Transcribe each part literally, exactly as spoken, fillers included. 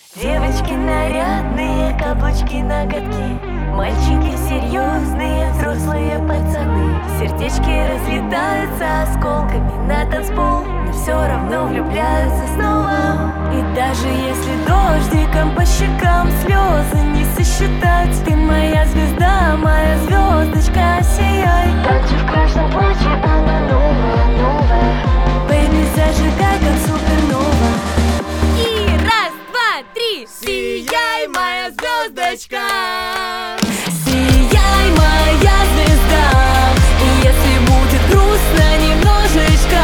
Девочки нарядные, каблучки, ноготки, мальчики серьезные, взрослые пацаны. Сердечки разлетаются осколками на танцпол, но все равно влюбляются снова. И даже если дождиком по щекам слезы не сосчитать, ты моя звезда, моя звездочка, сияй. Танцы в красном платье, она новая, новая. Бэйби, зажигай, как супернова. И раз, два, три. Сияй, моя звездочка. Сияй, моя звезда. И если будет грустно немножечко,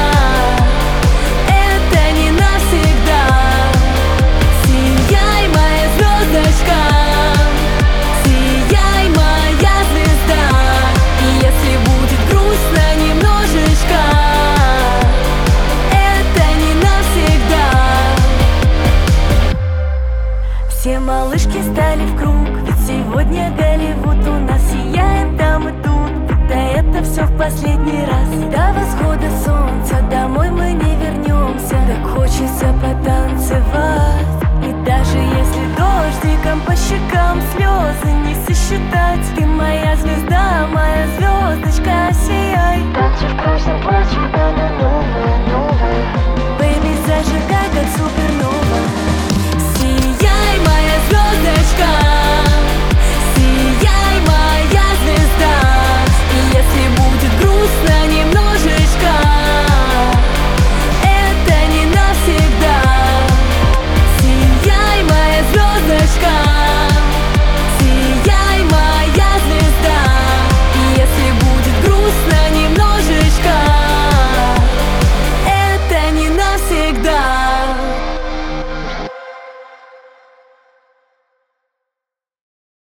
это не навсегда. Сияй, моя звездочка. Сияй, моя звезда. И если будет грустно немножечко, это не навсегда. Все малышки стали в круг, ведь сегодня Голливуд у нас. Сияем там и тут, будто это все в последний раз. До восхода солнца домой мы не вернемся. Так хочется